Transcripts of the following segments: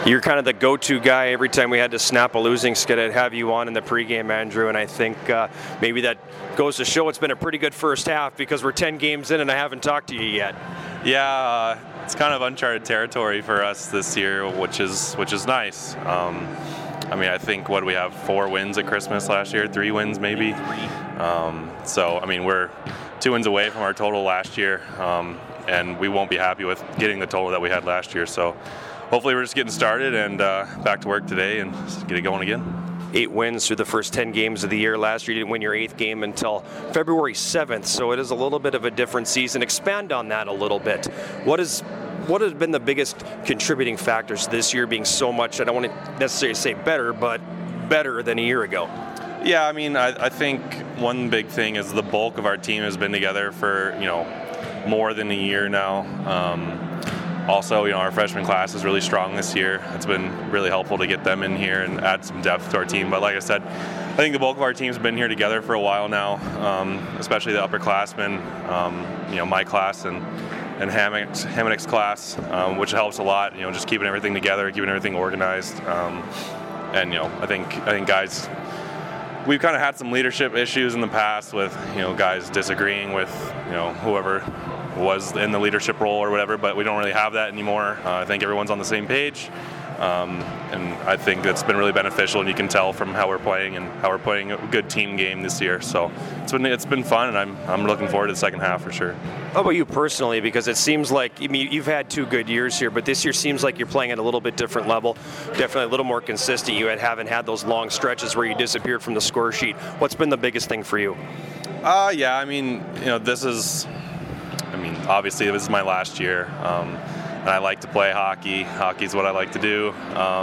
You're kind of the go-to guy every time we had to snap a losing skid. I'd have you on in the pregame, Andrew, and I think maybe that goes to show it's been a pretty good first half because we're 10 games in and I haven't talked to you yet. Yeah, it's kind of uncharted territory for us this year, which is nice. I think what do we have, 4 wins at Christmas last year, 3 wins maybe. We're 2 wins away from our total last year, and we won't be happy with getting the total that we had last year. So hopefully we're just getting started and back to work today and get it going again. 8 wins through the first 10 games of the year. Last year you didn't win your 8th game until February 7th, so it is a little bit of a different season. Expand on that a little bit. What has been the biggest contributing factors this year being so much, I don't want to necessarily say better, but better than a year ago? Yeah, I think one big thing is the bulk of our team has been together for, more than a year now. Also, our freshman class is really strong this year. It's been really helpful to get them in here and add some depth to our team. But like I said, I think the bulk of our team's been here together for a while now, especially the upperclassmen, my class and Hamonick's class, which helps a lot, just keeping everything together, keeping everything organized. I think guys, we've kind of had some leadership issues in the past with, guys disagreeing with, whoever was in the leadership role or whatever, but we don't really have that anymore. I think everyone's on the same page, and I think that's been really beneficial, and you can tell from how we're playing and how we're playing a good team game this year. So it's been fun, and I'm looking forward to the second half for sure. How about you personally? Because it seems like, you've had 2 good years here, but this year seems like you're playing at a little bit different level, definitely a little more consistent. You haven't had those long stretches where you disappeared from the score sheet. What's been the biggest thing for you? Obviously this is my last year, and I like to play hockey. Hockey's what I like to do.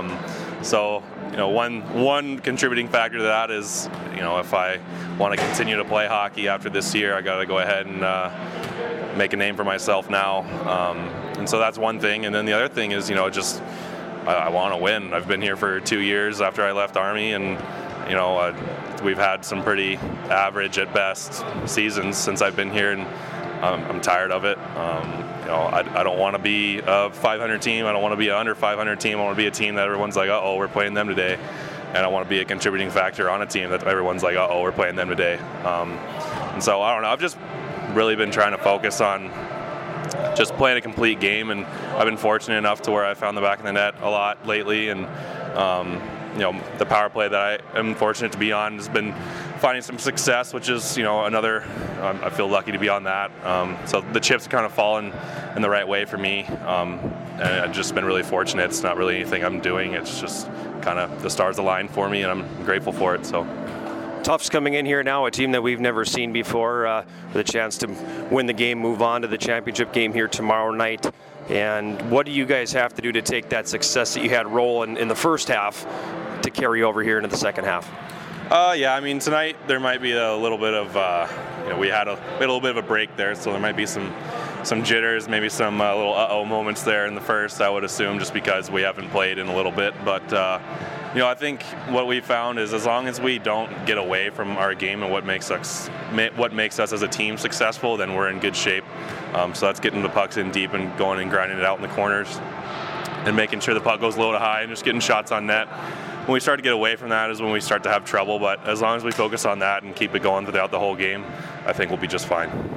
One contributing factor to that is, if I want to continue to play hockey after this year, I got to go ahead and make a name for myself now. And so that's one thing. And then the other thing is, I want to win. I've been here for 2 years after I left Army, and we've had some pretty average at best seasons since I've been here, and I'm tired of it. I don't want to be a 500 team. I don't want to be an under 500 team. I want to be a team that everyone's like, uh-oh, we're playing them today. And I want to be a contributing factor on a team that everyone's like, uh-oh, we're playing them today. And so, I don't know. I've just really been trying to focus on just playing a complete game. And I've been fortunate enough to where I found the back of the net a lot lately. And, the power play that I am fortunate to be on has been finding some success, which is, another, I feel lucky to be on that. So the chips have kind of fallen in the right way for me. And I've just been really fortunate. It's not really anything I'm doing. It's just kind of the stars aligned for me, and I'm grateful for it. So. Tufts coming in here now, a team that we've never seen before, with a chance to win the game, move on to the championship game here tomorrow night. And what do you guys have to do to take that success that you had rolling in the first half to carry over here into the second half? Tonight there might be a little bit of, we had a little bit of a break there, so there might be some jitters, maybe some little uh-oh moments there in the first, I would assume, just because we haven't played in a little bit. But, I think what we found is as long as we don't get away from our game and what makes us as a team successful, then we're in good shape. So that's getting the pucks in deep and going and grinding it out in the corners and making sure the puck goes low to high and just getting shots on net. When we start to get away from that is when we start to have trouble, but as long as we focus on that and keep it going throughout the whole game, I think we'll be just fine.